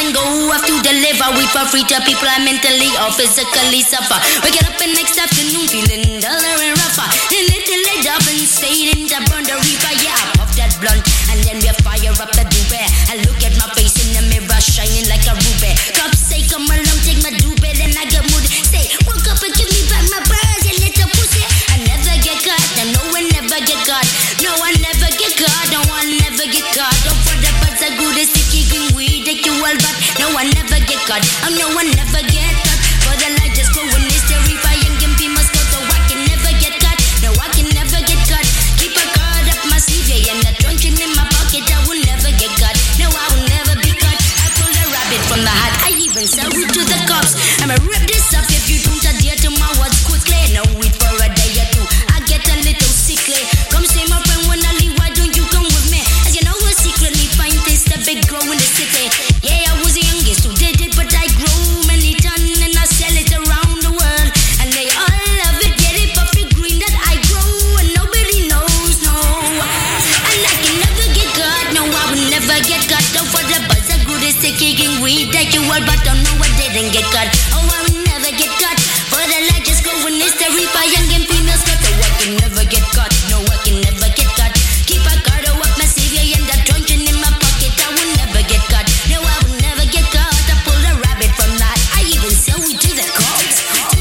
and go have to deliver. We for free to people I mentally or physically suffer. We get up in next afternoon feeling duller and rougher. Then little leg up and stayed in to burn the reaper. Yeah, I puff that blunt and then we fire up the doobie. I look at my face in the mirror shining like a ruby. Cops say come along, take my doobie, then I get moody. Say, woke up and give me back my birds, you little pussy. I never get caught, and no one never get caught. No one never get caught, no one never get caught. Don't for the birds are good as sticky green weed, take you all back. No one never get caught, no one never get caught. For the light just go in this terrify and give me must go, so I can never get caught. No, I can never get caught. Keep a card up my sleeve, yeah, and the truncheon in my pocket, I will never get caught. No, I will never be caught. I pull a rabbit from the hat, I even sell it to the cops. I'ma rip this up if you don't adhere to my words quickly. No weed for a day or two, I get a little sickly. Come say my friend when I leave, why don't you come with me? As you know, I secretly find this the big grow in the city. Yeah, I was the youngest who did it, but I grow many tons and I sell it around the world. And they all love it, get it puffy green that I grow and nobody knows, no. And I can never get caught, no, I will never get caught. Don't for the buzz, the good is the kicking weed that you all, but don't know I didn't get caught. Oh, I will never get caught. For the light just go in this terrify young and peanuts cut. So I can never get caught, no, I can never get caught. Keep a card up my savior and that truncheon in my pocket, I will never get caught. No, I will never get caught. I pull a rabbit from that, I even sell it to the cops.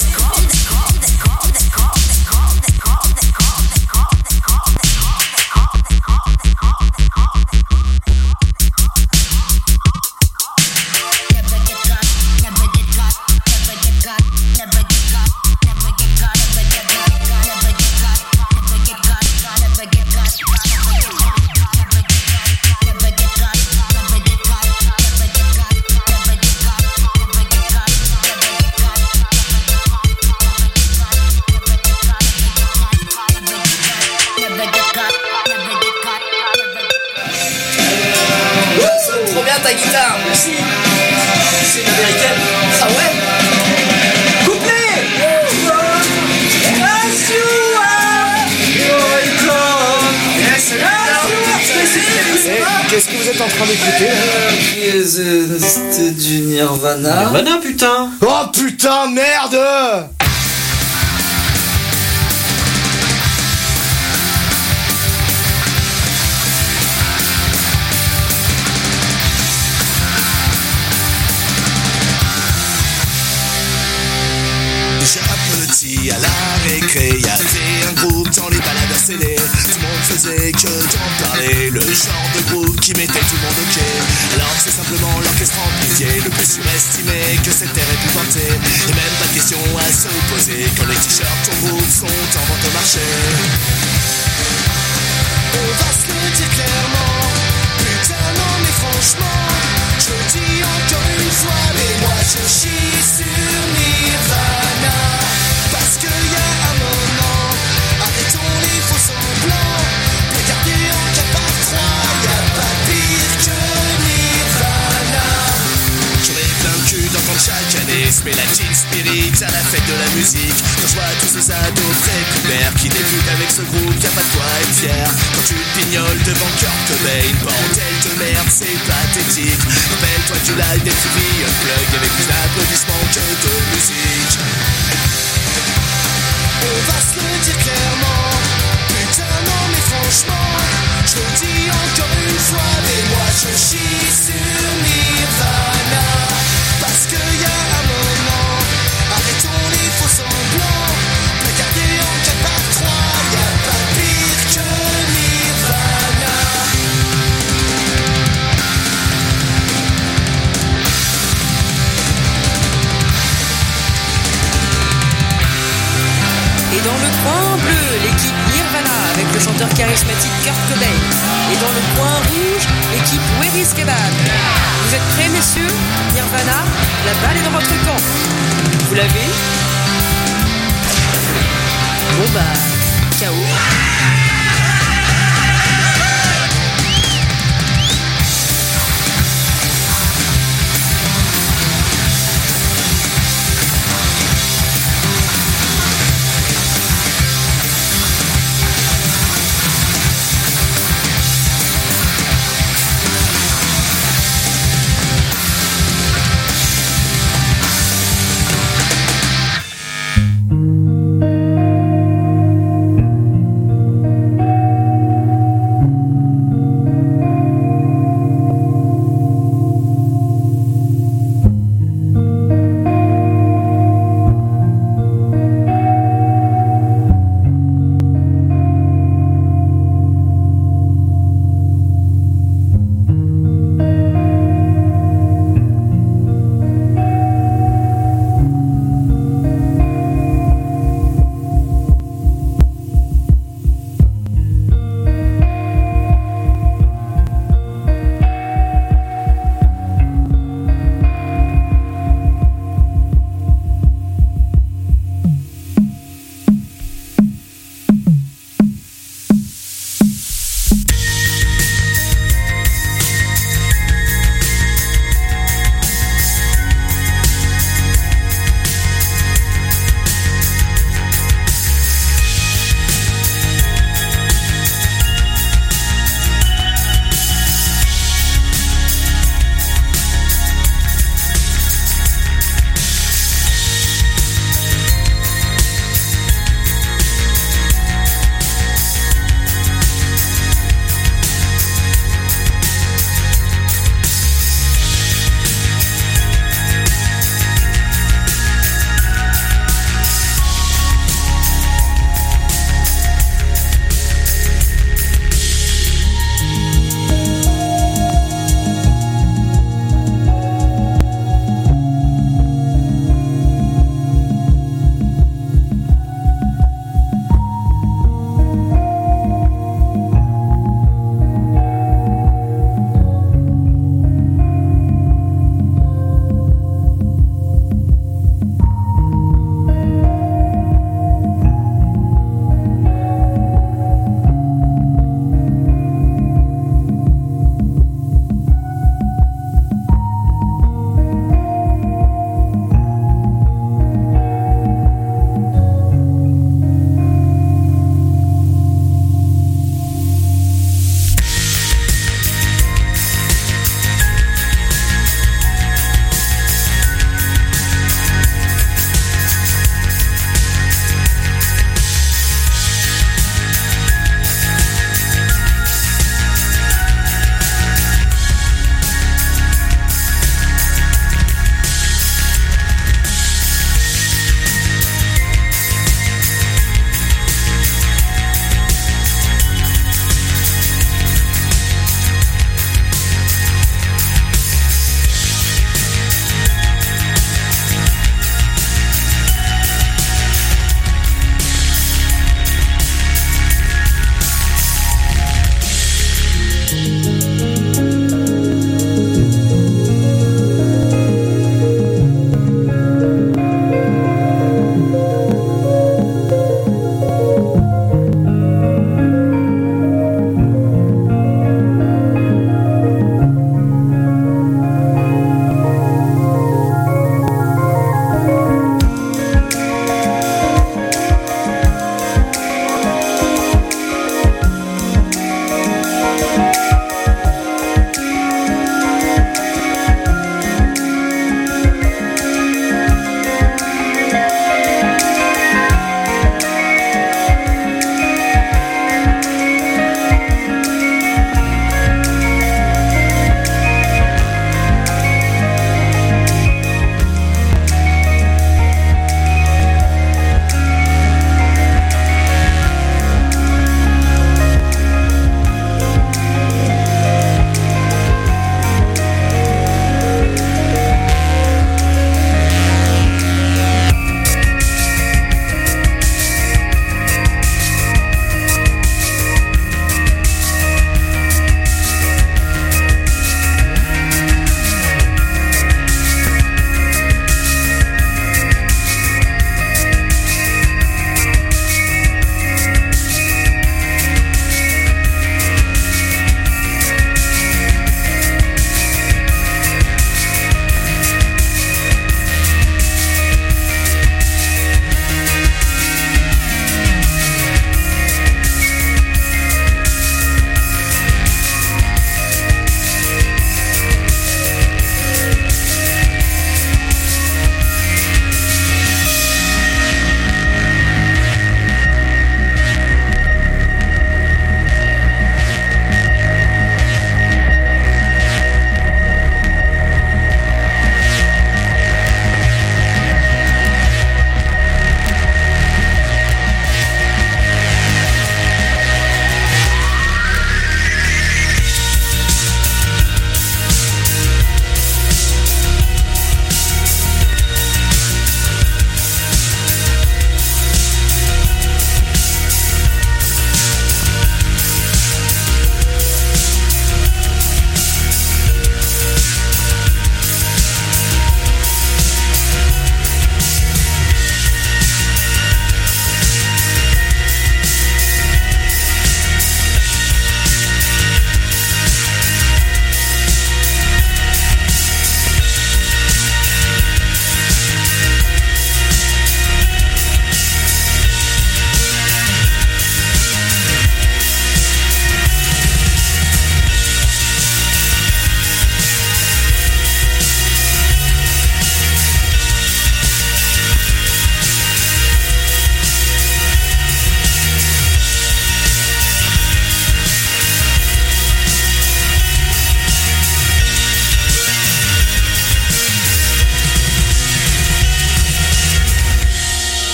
Trop bien ta guitare, merci. C'est une américaine. Ah ouais? Couplet! Qu'est-ce que vous êtes en train d'écouter là? C'était du Nirvana. Nirvana, putain! Oh putain, merde! Petit à la récré, y'avait un groupe dans les balades à CD. Tout le monde faisait que d'en parler, le genre de groupe qui mettait tout le monde ok. Alors que c'est simplement l'orchestre en pitié, le plus surestimé que cette terre ait pu porter. Et même pas de question à se poser quand les t-shirts ton groupe sont en vente au marché. On va se le dire clairement, putain non mais franchement, je le dis encore une fois, mais moi je chie sur Nirvana. Parce qu'il y a un moment, arrêtons les faux semblants. Regardez en 4x3, y'a pas pire que Nirvana. J'en ai plein le cul d'entendre chaque année se met la Teen Spirit à la fête de la musique. Quand je vois tous ces ados prépubères qui débutent avec ce groupe, y'a pas de quoi être fier. Quand tu te pignoles devant Kurt Cobain, bordel de merde, c'est pathétique. Rappelle-toi du live des TV Unplugged, y'avait plus d'applaudissements que de musique. On va se le dire clairement, putain non mais franchement, je le dis encore une fois, mais moi je chie sur Nirvana. Parce qu'il y a un moment, arrêtons les faux semblants. Regardez en 4x3, y'a pas pire que Nirvana. Et dans le coin bleu, l'équipe Nirvana avec le chanteur charismatique Kurt Cobain. Et dans le coin rouge, l'équipe Where is Kebab. Vous êtes prêts, messieurs? Nirvana, la balle est dans votre camp. Vous l'avez? Bon bah, KO.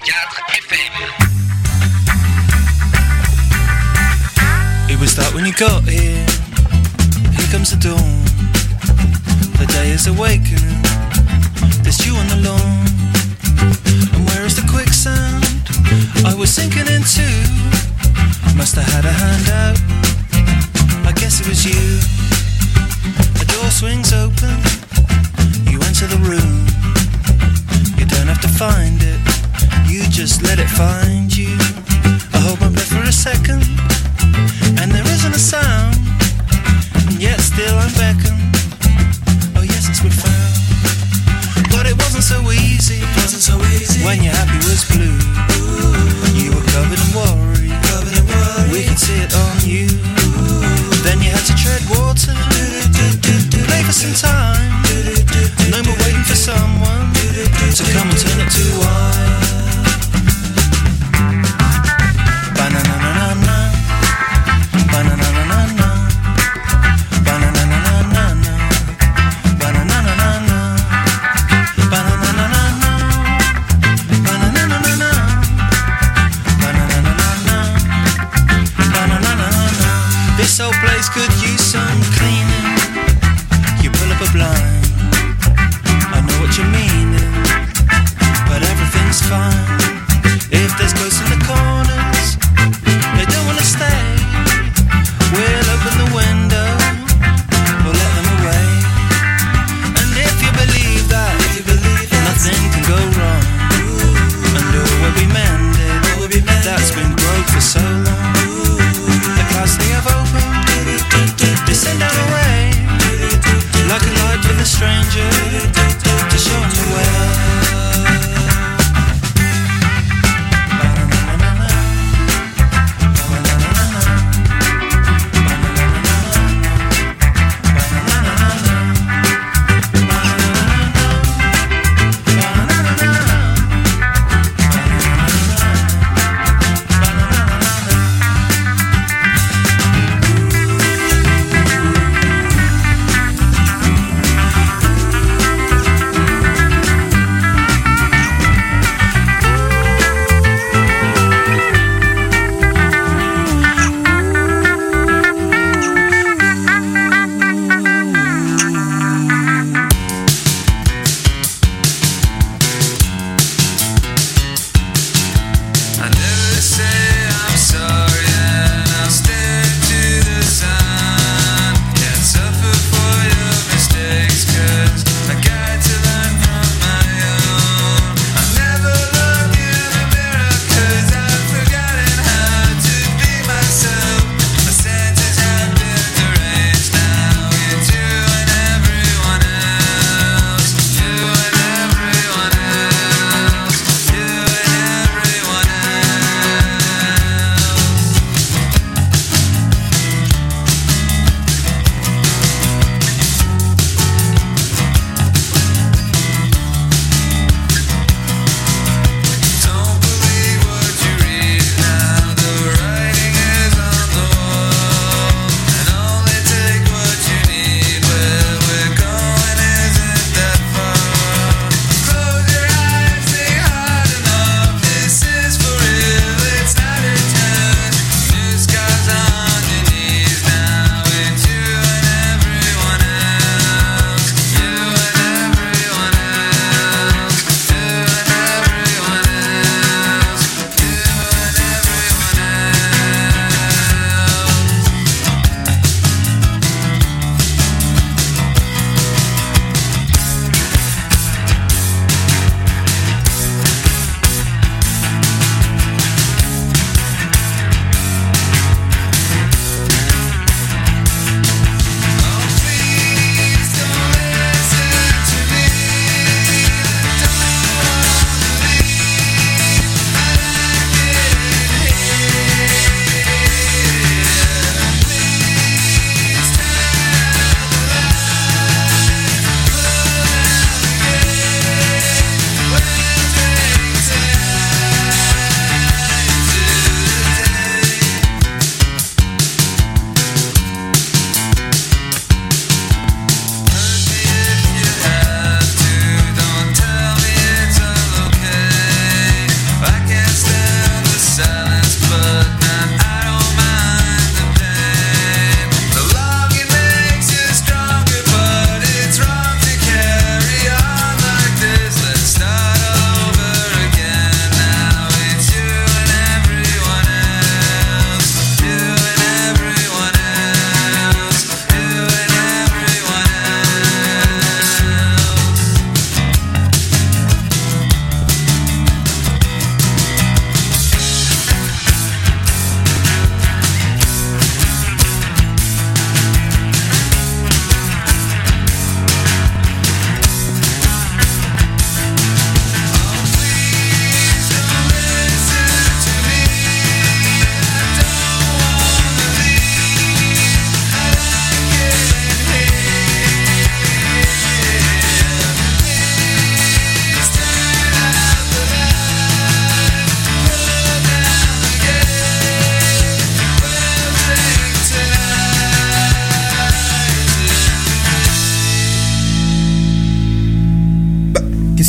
FM. It was dark when you got here. Here comes the dawn. The day is awakening. There's you on the lawn. And where is the quicksand I was sinking into? Must have had a hand out. I guess it was you. A door swings open. You enter the room. You don't have to find it. You just let it find you. I hold my breath for a second, and there isn't a sound, and yet still I'm beckoned. Oh yes, it's profound. But it wasn't so easy. When your happy was blue, you were covered in worry. We could see it on you. Then you had to tread water, play for some time. No more waiting for someone to come and turn it to wine. Ba-na-na-na-na-na.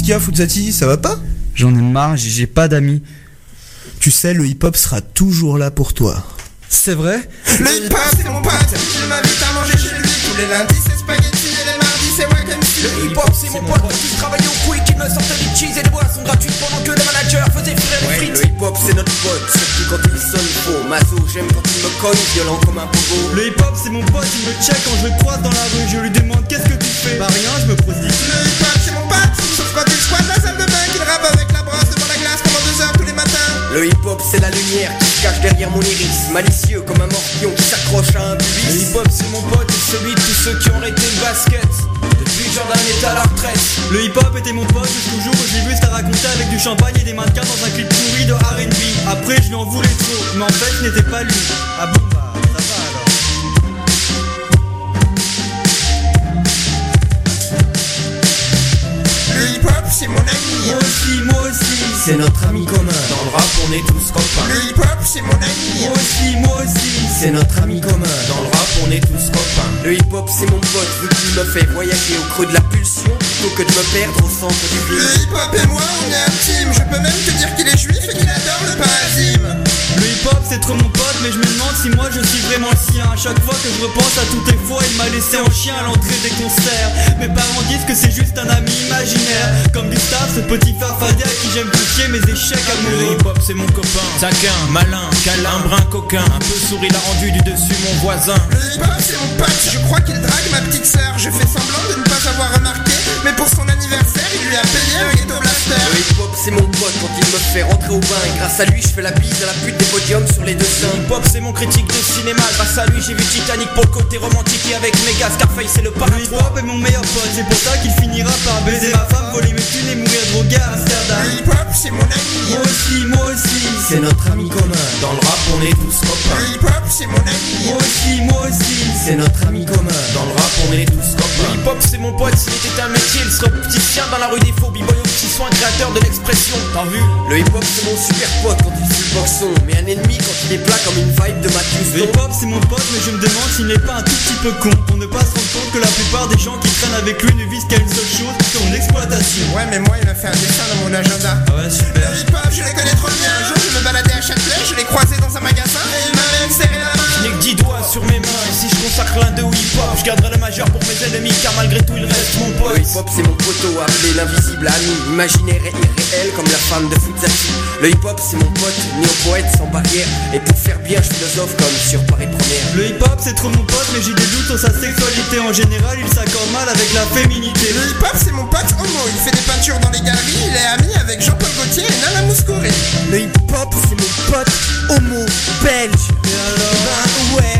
qu'il y a, Fuzati? Ça va pas? J'en ai marre, j'ai pas d'amis. Tu sais, le hip-hop sera toujours là pour toi. C'est vrai? Le hip-hop c'est mon pote, il m'invite à manger chez lui. Tous les lundis c'est spaghetti et les mardis c'est wack MC. Le hip-hop c'est mon pote, qui travaillait au quick, il me sortait des cheese et des boissons gratuites pendant que le manager faisait frire les frites. Le hip-hop c'est notre pote, surtout quand il sonne faux. Mazo, j'aime quand il me cogne, violent comme un pogo. Le hip-hop c'est mon pote, il me check quand je le croise dans la rue. Je lui demande qu'est-ce que tu fais? Bah rien, je me prostitue. Le hip-hop c'est mon pote, sauf quand il squatte la salle de bain, qu'il rappe avec la brosse devant la glace pendant 2 heures tous les matins. Le hip-hop c'est la lumière qui se cache derrière mon iris, malicieux comme un morpion qui s'accroche à un pubis. Le hip-hop c'est mon pote et celui de tous ceux qui ont arrêté le basket depuis que Jordan est à la retraite. Le hip-hop était mon pote jusqu'au jour où je l'ai vu se la raconter avec du champagne et des mannequins dans un clip pourri de R&B. Après je lui en voulais trop, mais en fait ce n'était pas lui. Ah bon bah ça va alors. Le hip-hop c'est mon ami. Moi aussi. C'est notre ami commun, dans le rap on est tous copains. Le hip-hop c'est mon ami. Moi aussi. C'est notre ami commun, dans le rap on est tous copains. Le hip-hop c'est mon pote, vu qu'il me fait voyager au creux de la pulsion plutôt que de me perdre au centre du Le vide. hip-hop et moi on est intimes. Je peux même te dire qu'il est juif et qu'il adore le parasime. Le hip-hop c'est trop mon pote, mais je me demande si moi je suis vraiment le sien. À chaque fois que je repense à toutes les fois il m'a laissé en chien à l'entrée des concerts. Mes parents disent que c'est juste un ami imaginaire, comme Gustave, ce petit farfadet à qui j'aime confier mes échecs Le amoureux. hip-hop c'est mon copain, taquin, malin, câlin, brun coquin. Un peu sourd il a rendu du dessus mon voisin. Le hip-hop c'est mon pote. Je crois qu'il drague ma petite sœur. Je fais semblant de ne pas avoir remarqué, mais pour son anniversaire il lui a payé un ghetto blaster. Le hip-hop c'est mon pote quand il me fait rentrer au bain. Et grâce à lui je fais la bise à la pute des podiums sur les deux Le seins. hip-hop c'est mon critique de cinéma. Grâce à lui j'ai vu Titanic pour le côté romantique. Et avec Mega Scarface c'est le Le parrain hip-hop est mon meilleur pote, c'est pour ça qu'il finira par baiser ma femme, voler mes thunes et mourir drogué à Amsterdam. Le hip-hop c'est mon ami. Moi aussi. C'est notre ami commun, dans le rap on est tous copains. Le hip-hop c'est mon ami. Moi aussi. C'est notre ami commun, dans le rap on est tous Le copains. hip-hop c'est mon pote, s'il était un métier il serait opticien dans la rue des faux. B-boy au petit soin, créateur de l'expression. T'as vu? Le hip-hop c'est mon super pote quand il fout le boxon, mais un ennemi quand il est plat comme une vibe de Mathieu. Le hip-hop c'est mon pote, mais je me demande s'il n'est pas un tout petit peu con, pour ne pas se rendre compte que la plupart des gens qui traînent avec lui ne visent qu'à une seule chose, son exploitation. Ouais mais moi il m'a fait un dessin dans mon agenda. Ah ouais, super. Le hip-hop je les connais trop bien. Un jour je me baladais à Châtelet, je l'ai croisé dans un magasin et il m'a même serré la main. Je n'ai que 10 doigts sur mes mains. Et si je consacre l'un d'eux au hip-hop, je garderai le majeur pour mes ennemis, car malgré tout il reste mon Le pote. hip-hop c'est mon poteau appelé l'invisible ami, imaginaire et irréel comme la femme de Fuzati. Le hip-hop c'est mon pote, néo-poète sans barrière, et pour faire bien je philosophe comme sur Paris Première. Le hip-hop c'est trop mon pote, mais j'ai des doutes sur sa sexualité. En général il s'accorde mal avec la féminité. Le hip-hop c'est mon pote homo. Il fait des peintures dans les galeries. Il est ami avec Jean-Paul Gaultier et Nana Mouskouri. Le hip-hop c'est mon pote homo belge. Et alors Ben ouais.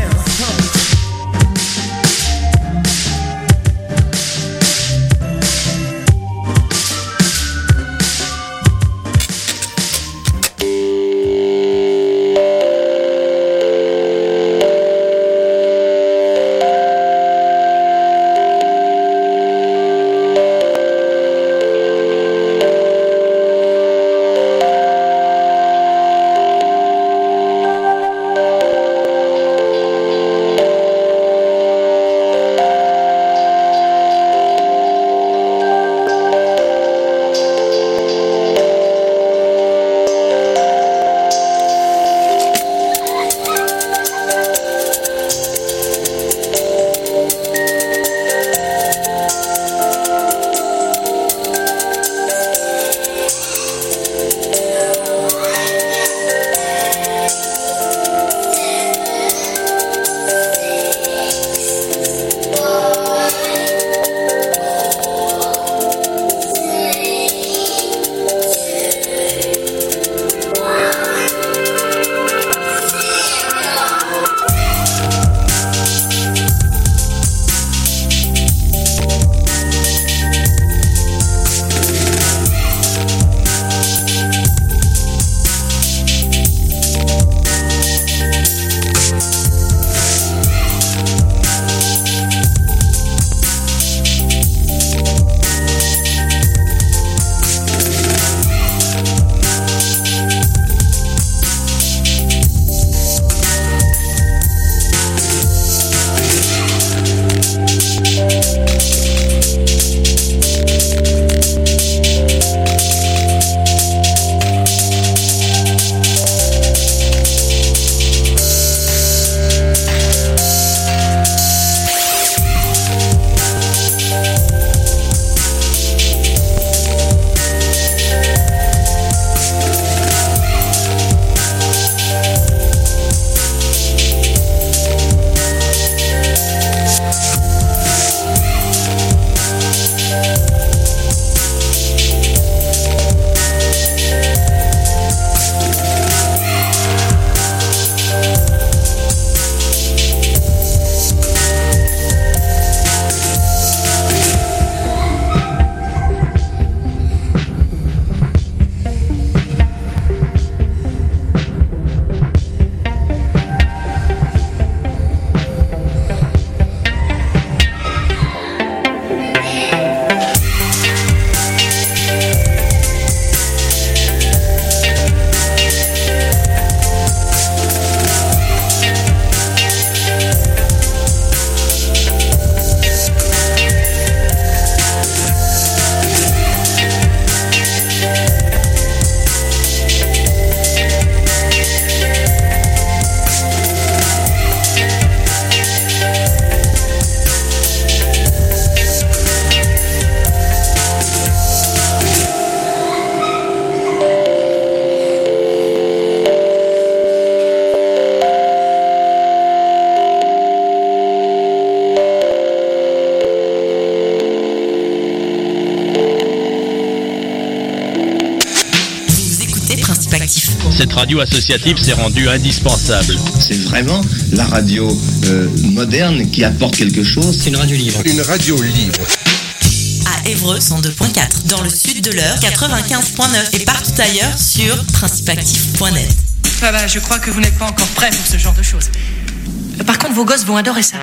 cette radio associative s'est rendue indispensable. C'est vraiment la radio moderne qui apporte quelque chose. C'est une radio libre. Une radio libre. À Évreux 102.4, dans le sud de l'Eure 95.9 et partout ailleurs sur principeactif.net. Ah bah, je crois que vous n'êtes pas encore prêts pour ce genre de choses. Par contre, vos gosses vont adorer ça.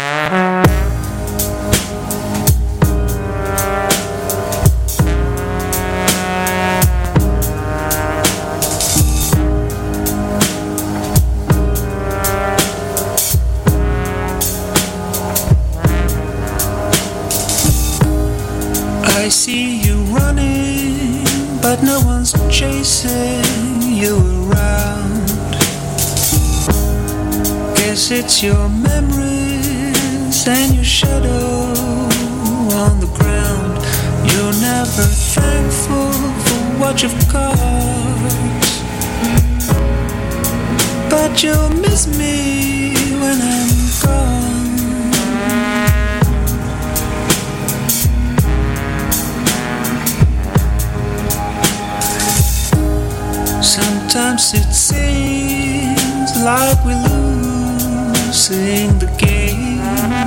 I see you running, but no one's chasing you around. Guess it's your memories and your shadow on the ground. You're never thankful for what you've got, but you'll miss me when I'm gone. Sometimes it seems like we're losing the game.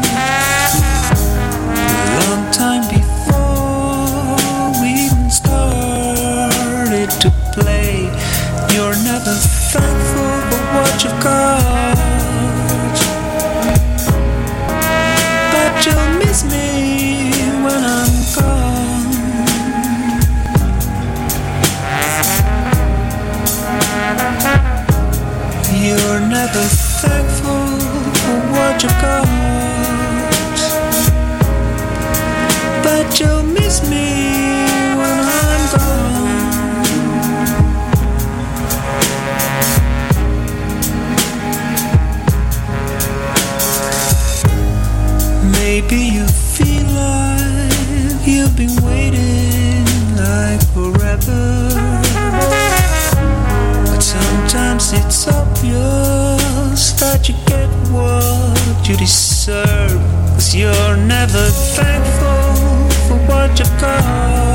A long time before we even started to play. You're never thankful for what you've got, but you'll miss me when I'm gone. You're never thankful for what you got, but you'll miss me when I'm gone. Maybe you feel like you've been waiting like forever, but sometimes it's obvious that you get what you deserve, 'cause you're never thankful for what you got,